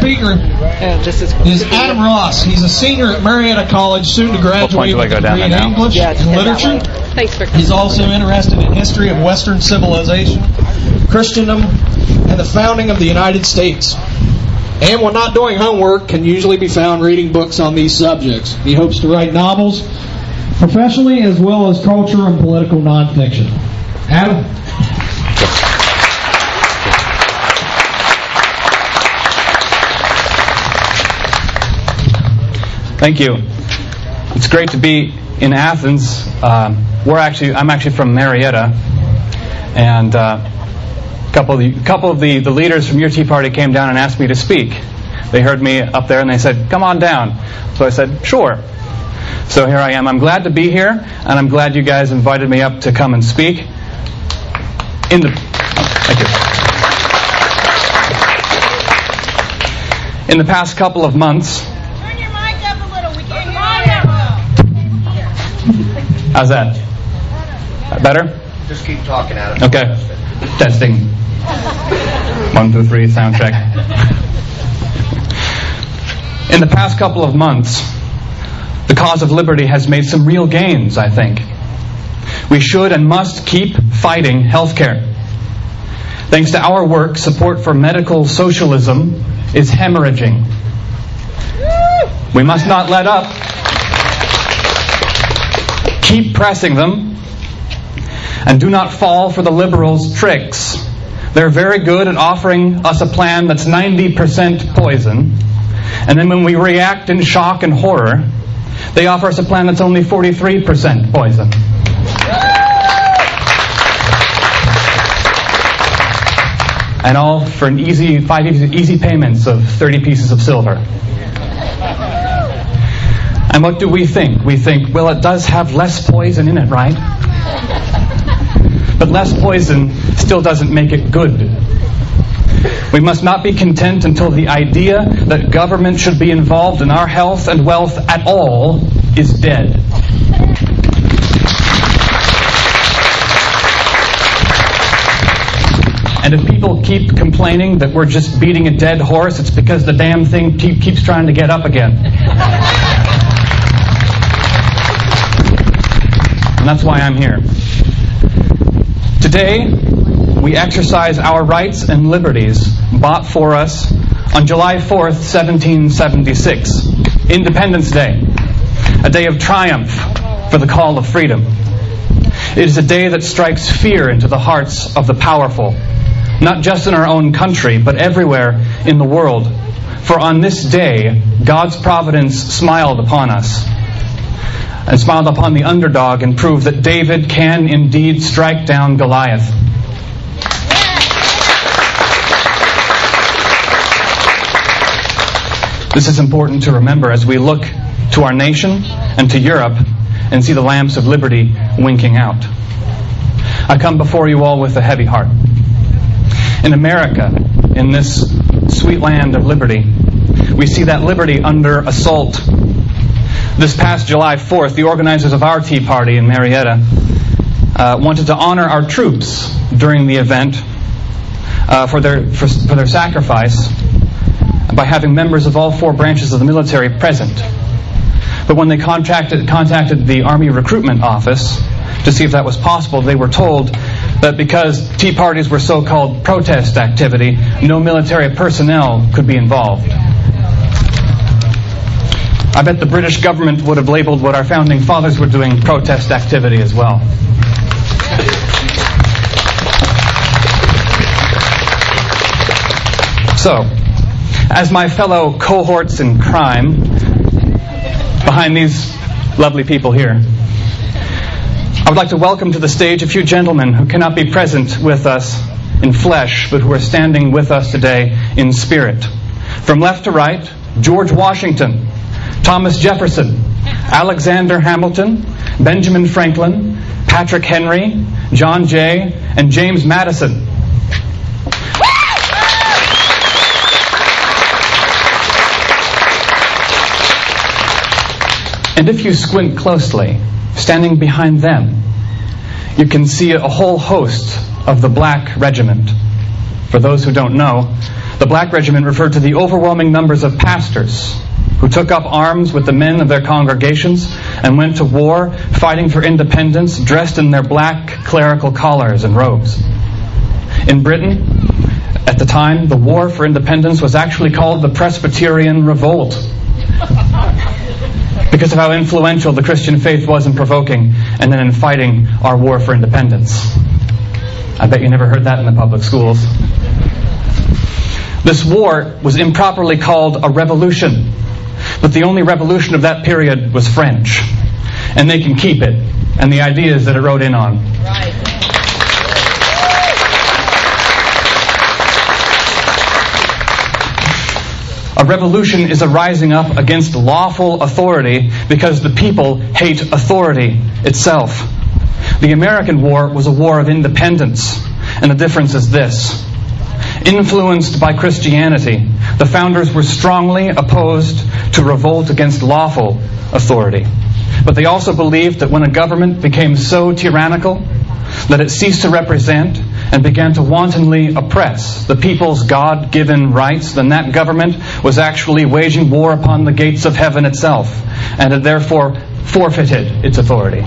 speaker is Adam Ross. He's a senior at Marietta College, soon to graduate with a degree in English and literature. He's also interested in history of Western civilization, Christendom, and the founding of the United States. And when not doing homework, can usually be found reading books on these subjects. He hopes to write novels professionally as well as culture and political nonfiction. Adam? Thank you. It's great to be in Athens. I'm actually from Marietta, and a couple of the leaders from your Tea Party came down and asked me to speak. They heard me up there and they said, "Come on down." So I said, "Sure." So here I am. I'm glad to be here, and I'm glad you guys invited me up to come and speak. Thank you. In the past couple of months. Turn your mic up a little. We can't hear you. How's that? Better? Just keep talking, Adam. Okay. Testing. 1, 2, 3, sound check. In the past couple of months, the cause of liberty has made some real gains, I think. We should and must keep fighting healthcare. Thanks to our work, support for medical socialism is hemorrhaging. We must not let up. Keep pressing them, and do not fall for the liberals' tricks. They're very good at offering us a plan that's 90% poison, and then when we react in shock and horror, they offer us a plan that's only 43% poison. And all for an five easy payments of 30 pieces of silver. And what do we think? We think, well, it does have less poison in it, right? But less poison still doesn't make it good. We must not be content until the idea that government should be involved in our health and wealth at all is dead. And if people keep complaining that we're just beating a dead horse, it's because the damn thing keeps trying to get up again. And that's why I'm here. Today, we exercise our rights and liberties bought for us on July 4th, 1776, Independence Day, a day of triumph for the call of freedom. It is a day that strikes fear into the hearts of the powerful, not just in our own country, but everywhere in the world. For on this day, God's providence smiled upon us, and smiled upon the underdog, and proved that David can indeed strike down Goliath. This is important to remember as we look to our nation and to Europe and see the lamps of liberty winking out. I come before you all with a heavy heart. In America, in this sweet land of liberty, we see that liberty under assault. This past July 4th, the organizers of our Tea Party in Marietta wanted to honor our troops during the event for their sacrifice by having members of all 4 branches of the military present. But when they contacted the Army Recruitment Office to see if that was possible, they were told that because Tea Parties were so-called protest activity, no military personnel could be involved. I bet the British government would have labeled what our founding fathers were doing protest activity as well. So, as my fellow cohorts in crime, behind these lovely people here, I would like to welcome to the stage a few gentlemen who cannot be present with us in flesh, but who are standing with us today in spirit. From left to right, George Washington, Thomas Jefferson, Alexander Hamilton, Benjamin Franklin, Patrick Henry, John Jay, and James Madison. And if you squint closely, standing behind them, you can see a whole host of the Black Regiment. For those who don't know, The Black Regiment referred to the overwhelming numbers of pastors who took up arms with the men of their congregations and went to war fighting for independence dressed in their black clerical collars and robes. In Britain, at the time, the war for independence was actually called the Presbyterian Revolt because of how influential the Christian faith was in provoking and then in fighting our war for independence. I bet you never heard that in the public schools. This war was improperly called a revolution, but the only revolution of that period was French. And they can keep it and the ideas that it wrote in on. Right. A revolution is a rising up against lawful authority because the people hate authority itself. The American war was a war of independence, and the difference is this. Influenced by Christianity, the founders were strongly opposed to revolt against lawful authority. But they also believed that when a government became so tyrannical that it ceased to represent and began to wantonly oppress the people's God-given rights, then that government was actually waging war upon the gates of heaven itself, and had therefore forfeited its authority.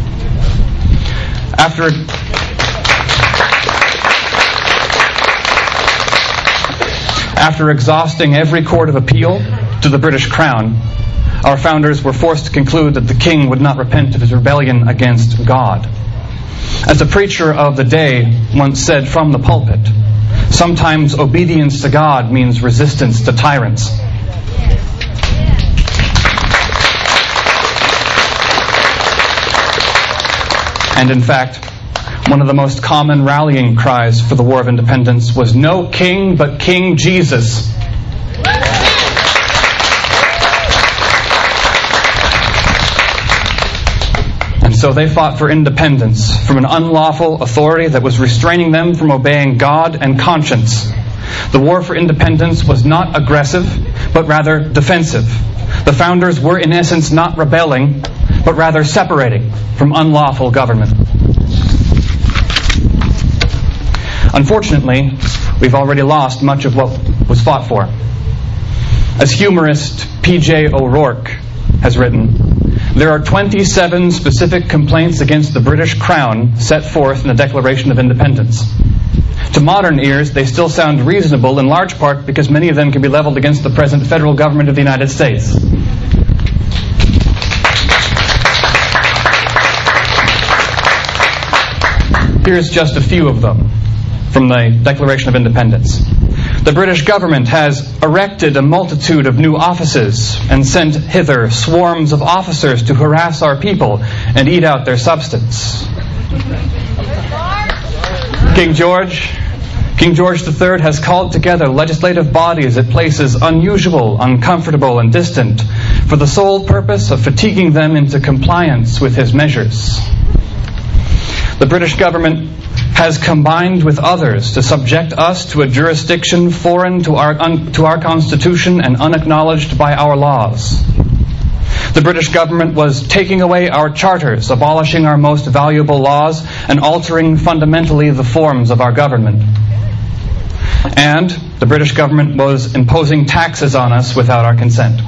After exhausting every court of appeal to the British Crown, our founders were forced to conclude that the king would not repent of his rebellion against God. As a preacher of the day once said from the pulpit, sometimes obedience to God means resistance to tyrants. And in fact, one of the most common rallying cries for the War of Independence was "No king but King Jesus." And so they fought for independence from an unlawful authority that was restraining them from obeying God and conscience. The War for Independence was not aggressive, but rather defensive. The founders were in essence not rebelling, but rather separating from unlawful government. Unfortunately, we've already lost much of what was fought for. As humorist P.J. O'Rourke has written, there are 27 specific complaints against the British Crown set forth in the Declaration of Independence. To modern ears, they still sound reasonable, in large part because many of them can be leveled against the present federal government of the United States. Here's just a few of them from the Declaration of Independence. The British government has erected a multitude of new offices and sent hither swarms of officers to harass our people and eat out their substance. King George III has called together legislative bodies at places unusual, uncomfortable, and distant for the sole purpose of fatiguing them into compliance with his measures. The British government has combined with others to subject us to a jurisdiction foreign to our Constitution and unacknowledged by our laws. The British government was taking away our charters, abolishing our most valuable laws, and altering fundamentally the forms of our government. And the British government was imposing taxes on us without our consent.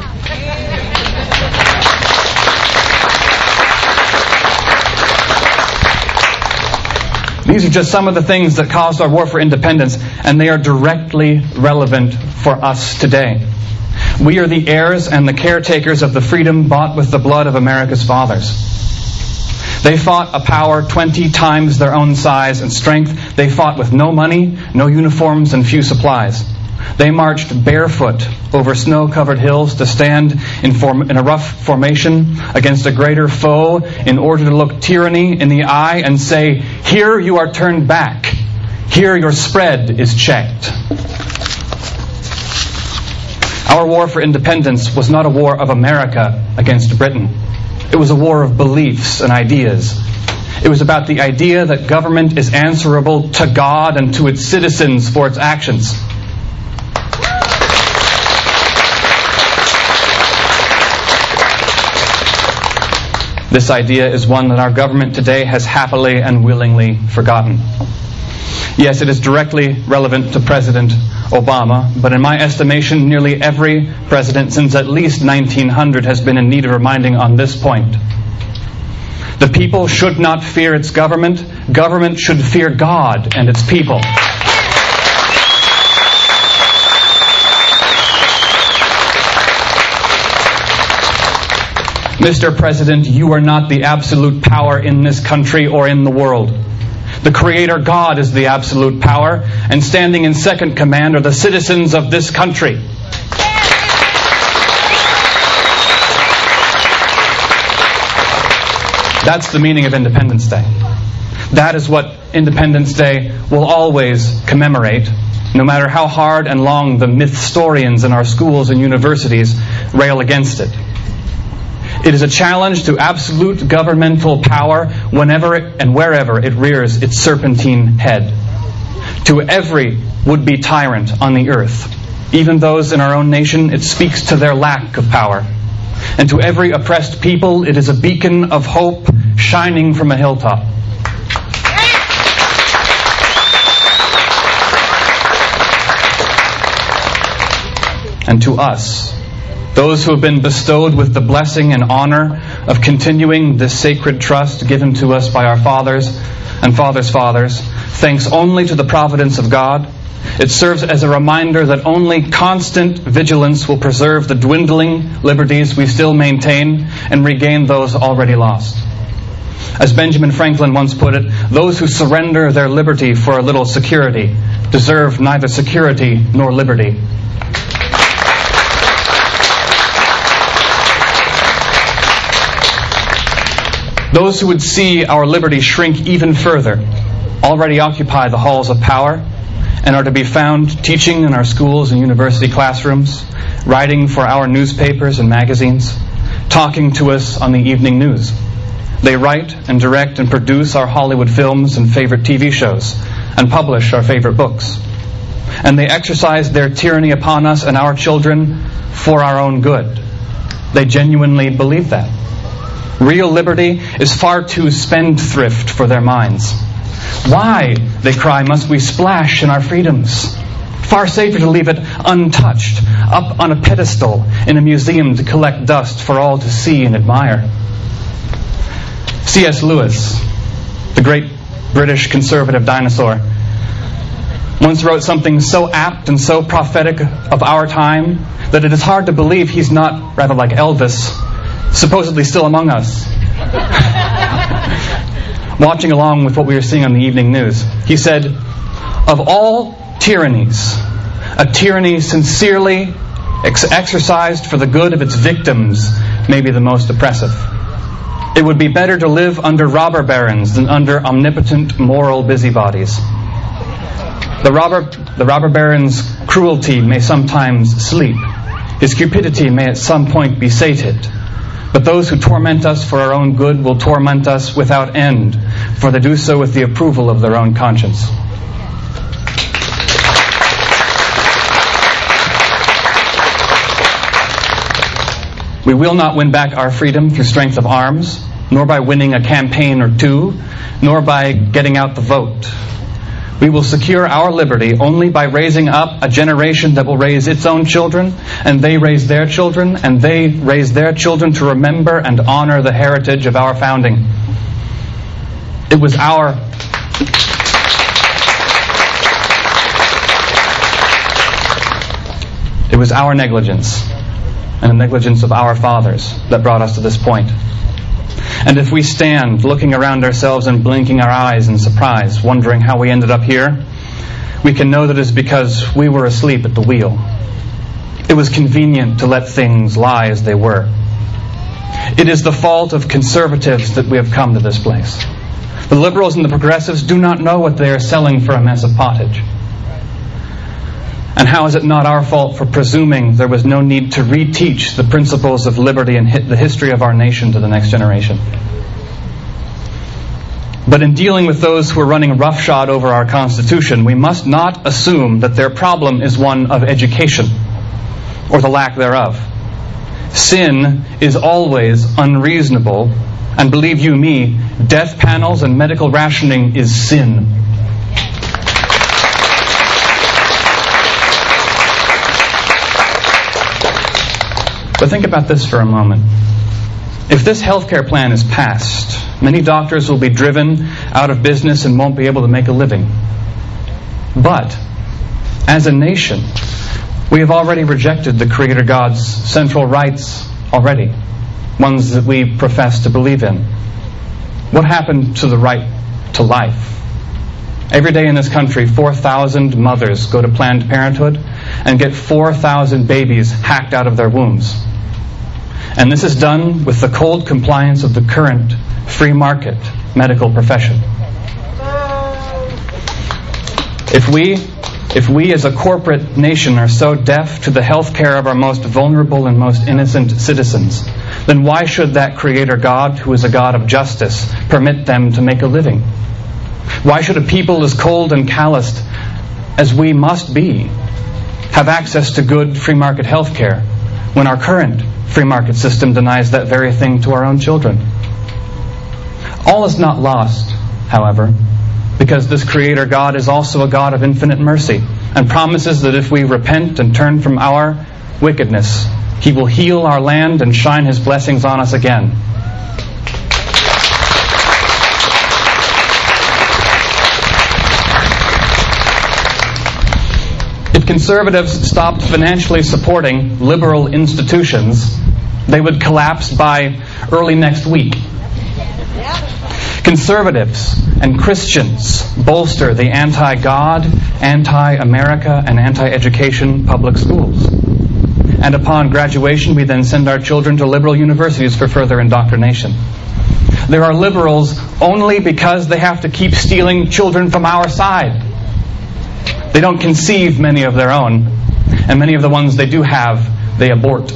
These are just some of the things that caused our war for independence, and they are directly relevant for us today. We are the heirs and the caretakers of the freedom bought with the blood of America's fathers. They fought a power 20 times their own size and strength. They fought with no money, no uniforms, and few supplies. They marched barefoot over snow-covered hills to stand in a rough formation against a greater foe in order to look tyranny in the eye and say, "Here you are turned back. Here your spread is checked." Our war for independence was not a war of America against Britain. It was a war of beliefs and ideas. It was about the idea that government is answerable to God and to its citizens for its actions. This idea is one that our government today has happily and willingly forgotten. Yes, it is directly relevant to President Obama, but in my estimation, nearly every president since at least 1900 has been in need of reminding on this point. The people should not fear its government. Government should fear God and its people. Mr. President, you are not the absolute power in this country or in the world. The Creator God is the absolute power, and standing in second command are the citizens of this country. That's the meaning of Independence Day. That is what Independence Day will always commemorate, no matter how hard and long the mythstorians in our schools and universities rail against it. It is a challenge to absolute governmental power whenever and wherever it rears its serpentine head. To every would-be tyrant on the earth, even those in our own nation, it speaks to their lack of power. And to every oppressed people, it is a beacon of hope shining from a hilltop. And to us, those who have been bestowed with the blessing and honor of continuing this sacred trust given to us by our fathers and fathers' fathers, thanks only to the providence of God, it serves as a reminder that only constant vigilance will preserve the dwindling liberties we still maintain and regain those already lost. As Benjamin Franklin once put it, those who surrender their liberty for a little security deserve neither security nor liberty. Those who would see our liberty shrink even further already occupy the halls of power and are to be found teaching in our schools and university classrooms, writing for our newspapers and magazines, talking to us on the evening news. They write and direct and produce our Hollywood films and favorite TV shows, and publish our favorite books. And they exercise their tyranny upon us and our children for our own good. They genuinely believe that. Real liberty is far too spendthrift for their minds. Why, they cry, must we splash in our freedoms? Far safer to leave it untouched, up on a pedestal in a museum to collect dust for all to see and admire. C.S. Lewis, the great British conservative dinosaur, once wrote something so apt and so prophetic of our time that it is hard to believe he's not, rather like Elvis, supposedly still among us, watching along with what we are seeing on the evening news. He said, "Of all tyrannies, a tyranny sincerely exercised for the good of its victims may be the most oppressive. It would be better to live under robber barons than under omnipotent moral busybodies. The robber baron's cruelty may sometimes sleep. His cupidity may at some point be sated. But those who torment us for our own good will torment us without end, for they do so with the approval of their own conscience." We will not win back our freedom through strength of arms, nor by winning a campaign or two, nor by getting out the vote. We will secure our liberty only by raising up a generation that will raise its own children, and they raise their children, and they raise their children to remember and honor the heritage of our founding. It was our negligence, and the negligence of our fathers, that brought us to this point. And if we stand looking around ourselves and blinking our eyes in surprise, wondering how we ended up here, we can know that it is because we were asleep at the wheel. It was convenient to let things lie as they were. It is the fault of conservatives that we have come to this place. The liberals and the progressives do not know what they are selling for a mess of pottage. And how is it not our fault for presuming there was no need to reteach the principles of liberty and the history of our nation to the next generation? But in dealing with those who are running roughshod over our Constitution, we must not assume that their problem is one of education, or the lack thereof. Sin is always unreasonable, and believe you me, death panels and medical rationing is sin. But think about this for a moment. If this healthcare plan is passed, many doctors will be driven out of business and won't be able to make a living. But, as a nation, we have already rejected the Creator God's central rights already, ones that we profess to believe in. What happened to the right to life? Every day in this country, 4,000 mothers go to Planned Parenthood and get 4,000 babies hacked out of their wombs. And this is done with the cold compliance of the current free market medical profession. If we as a corporate nation are so deaf to the health care of our most vulnerable and most innocent citizens, then why should that Creator God, who is a God of justice, permit them to make a living? Why should a people as cold and calloused as we must be have access to good free market health care when our current free market system denies that very thing to our own children? All is not lost, however, because this Creator God is also a God of infinite mercy and promises that if we repent and turn from our wickedness, He will heal our land and shine His blessings on us again. If conservatives stopped financially supporting liberal institutions, they would collapse by early next week. Conservatives and Christians bolster the anti-God, anti-America, and anti-education public schools. And upon graduation, we then send our children to liberal universities for further indoctrination. There are liberals only because they have to keep stealing children from our side. They don't conceive many of their own, and many of the ones they do have, they abort.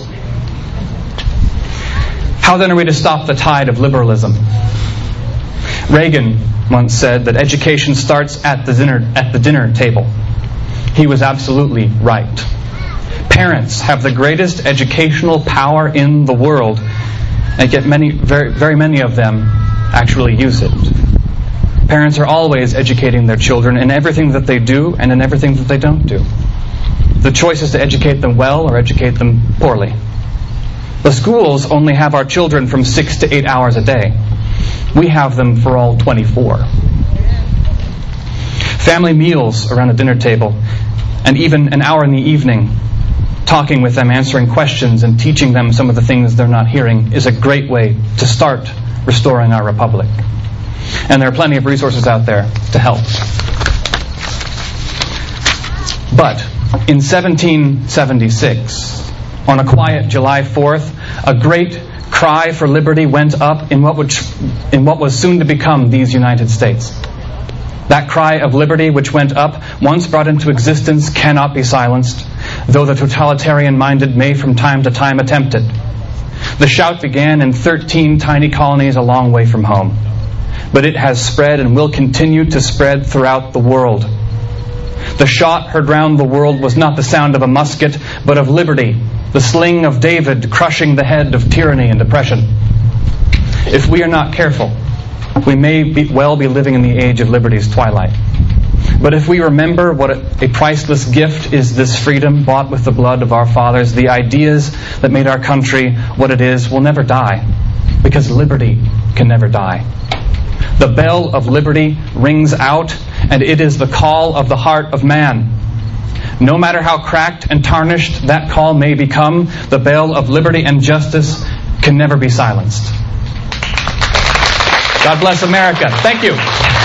How then are we to stop the tide of liberalism? Reagan once said that education starts at the dinner table. He was absolutely right. Parents have the greatest educational power in the world, and yet very many of them actually use it. Parents are always educating their children in everything that they do and in everything that they don't do. The choice is to educate them well or educate them poorly. The schools only have our children from 6 to 8 hours a day. We have them for all 24. Family meals around a dinner table, and even an hour in the evening, talking with them, answering questions, and teaching them some of the things they're not hearing is a great way to start restoring our republic. And there are plenty of resources out there to help. But in 1776, on a quiet July 4th, a great cry for liberty went up in what was soon to become these United States. That cry of liberty which went up, once brought into existence, cannot be silenced, though the totalitarian-minded may from time to time attempt it. The shout began in 13 tiny colonies a long way from home. But it has spread and will continue to spread throughout the world. The shot heard round the world was not the sound of a musket, but of liberty, the sling of David crushing the head of tyranny and oppression. If we are not careful, we may well be living in the age of liberty's twilight. But if we remember what a priceless gift is this freedom bought with the blood of our fathers, the ideas that made our country what it is will never die, because liberty can never die. The bell of liberty rings out, and it is the call of the heart of man. No matter how cracked and tarnished that call may become, the bell of liberty and justice can never be silenced. God bless America. Thank you.